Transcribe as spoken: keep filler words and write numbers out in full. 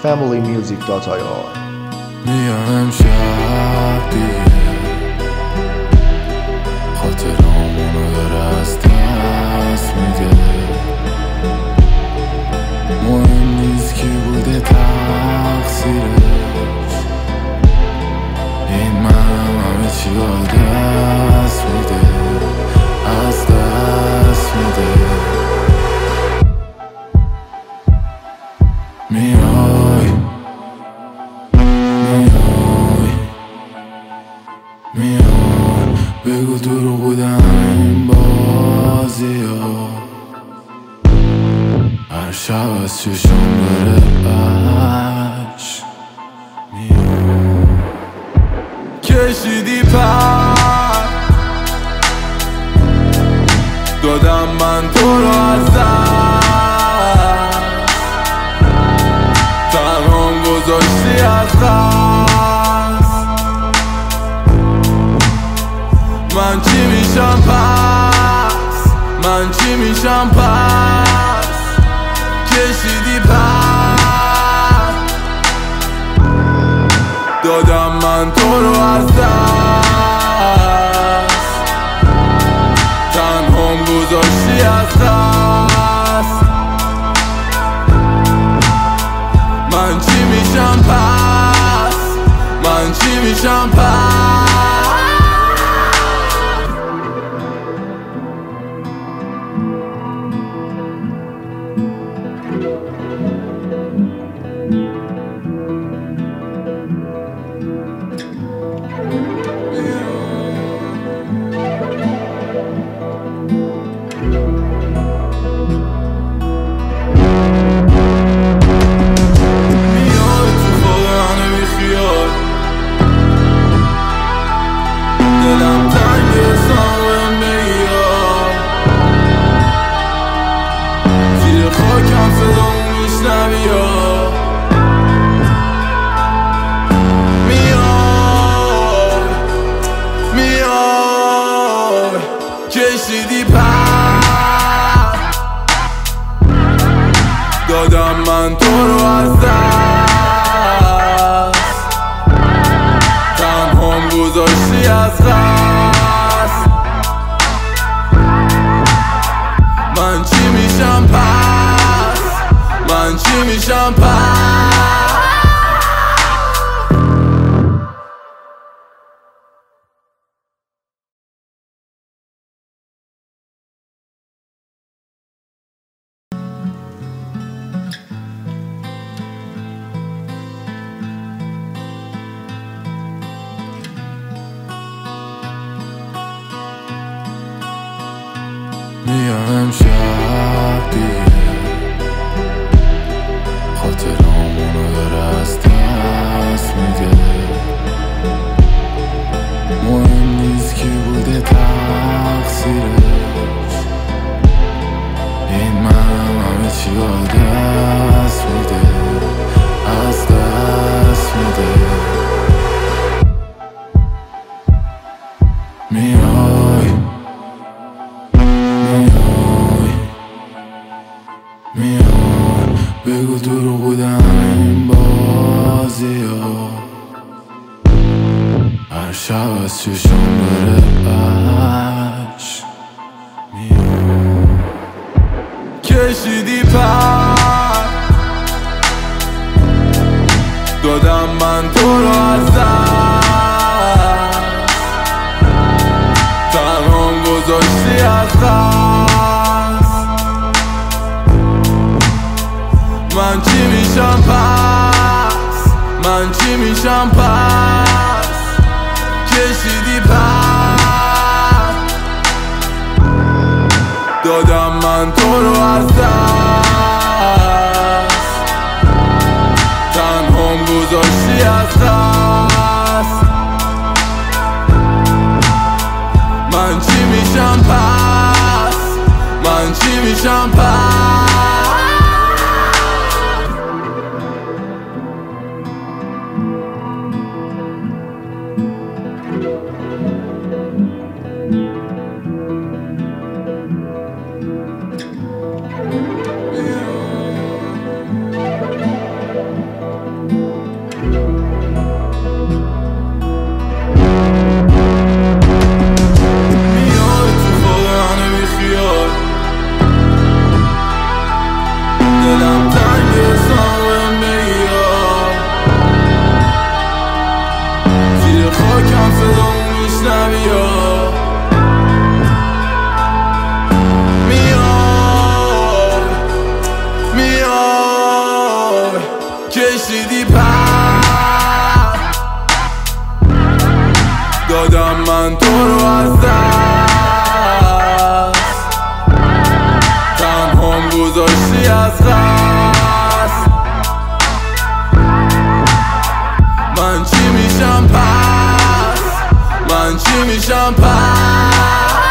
family music dot i r. میانم شب دیگه خاطرامونو داره از دست میده. مهم نیست کی بوده تقصیرش، این منم همه چی از دست میده، از دست میده. میای میای میای بگو دروغ بودم این بازی ها، هر شب از چشم داره بش. میای کشیدی پر دادم من تو رو از دست، تنهام گذاشتی از دست. من چی میشم پس، من چی میشم پس، کشیدی پر دادم من تو رو از دست، تنهام گذاشتی از دست. من چی میشم پس، من چی میشم پس. دلم تنگ سامن بگیار، زیر خاکم صدامو میشنوی یا میای میای کشیدی پر دادم من تو رو از دست، تنهام گذاشتی از دست. من چی میشم پس، من چی میشم پس. میانم شب دیگه خاطرامونو داره از دست میده. مهم نیست کی بوده تقصیرش، این منم همه چی از دست میده، از دست میده. میای میای میای بگو دروغ بودم این بازی ها، هر شب از چشم داره بش. میای کشیدی پر دادم من تو رو از دست، تنهام گذاشتی از دست. من چی میشم پس، من چی میشم پس، کشیدی پر دادم من تو رو از دست، تنهام گذاشتی از دست. من چی میشم پس، من چی میشم پس. دلم تنگه سامم بگیرم زیر خاکم صدامو میشنوی یا میای میای کشیدی پر دادم من تو رو از دست تنهام گذاشتی از قصد من چی میشم پس من چی میشم پس